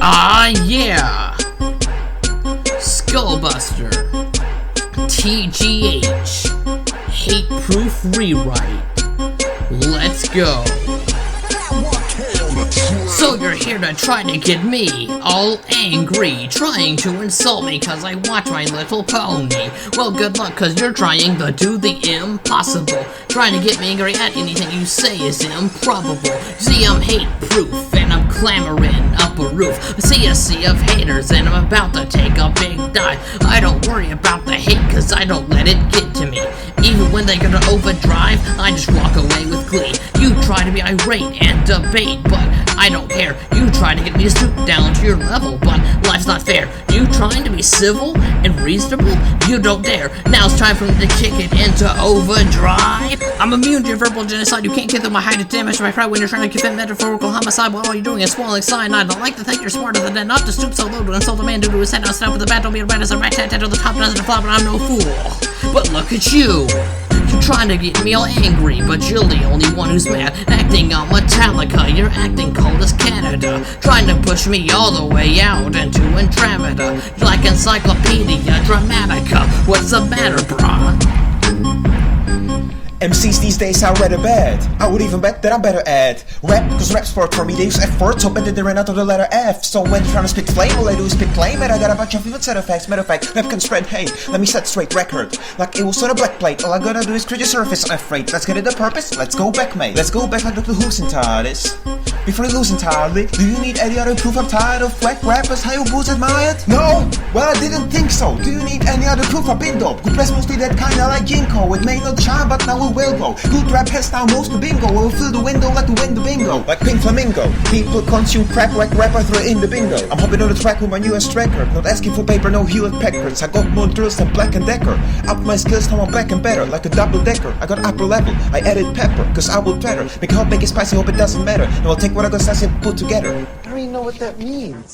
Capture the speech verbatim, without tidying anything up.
Ah, yeah! Skullbuster. T G H. Hate Proof Rewrite. Let's go. So you're here to try to get me all angry, trying to insult me cause I watch My Little Pony. Well, good luck cause you're trying to do the impossible, trying to get me angry at anything you say is improbable. See, I'm hate proof and I'm clamoring up a roof. I see a sea of haters and I'm about to take a big dive. I don't worry about the hate cause I don't let it get to me. Even when they go to overdrive, I just walk away with glee. You try to be irate and debate, but I don't care. You try to get me to stoop down to your level, but life's not fair. You trying to be civil and reasonable? You don't dare. Now it's time for me to kick it into overdrive. I'm immune to your verbal genocide. You can't get through my height of damage to my pride when you're trying to commit metaphorical homicide while all you're doing is swallowing cyanide. I like to think you're smarter than that, not to stoop so low to insult a man due to his head. Now stop with the bat, don't be a rat as a rat tat tat to the top, doesn't flop, and I'm no fool. But look at you. You're trying to get me all angry, but you're the only one who's mad. Acting on Metallica, you're acting cold as Canada. Trying to push me all the way out into Andromeda. You're like Encyclopedia Dramatica. What's the matter, brah? M Cs these days are rather bad. I would even bet that I'm better at rap, cause rap's work for me. They use F words, so bet that they ran out of the letter F. So when you're trying to spit flame, all I do is spit claim. And I got a bunch of even set of facts. Matter of fact, rap can spread hate. Let me set straight record like it was on a black plate. All I gotta do is create a surface, I'm afraid. Let's get it the purpose, let's go back, mate. Let's go back like Doctor Who's entirely. Before you lose entirely, do you need any other proof I'm tired of whack rappers how you booze admired? No? Well, I didn't think so. Do you need any other proof I've been dope? Good press mostly that kinda like ginkgo. It may not shine, but now it will go. Good rap has now most of bingo. Will fill the window like the window bingo. Like Pink Flamingo. People consume crap like rap, I throw in the bingo. I'm hopping on the track with my newest record. Not asking for paper, no Hewlett Packards. I got more drills than Black and Decker. Up my skills, now I'm back and better. Like a double decker. I got upper level. I added pepper, cause I will better. Make it hot, make it spicy, hope it doesn't matter. Now I'll take what I got sassy and put together. I don't even know what that means.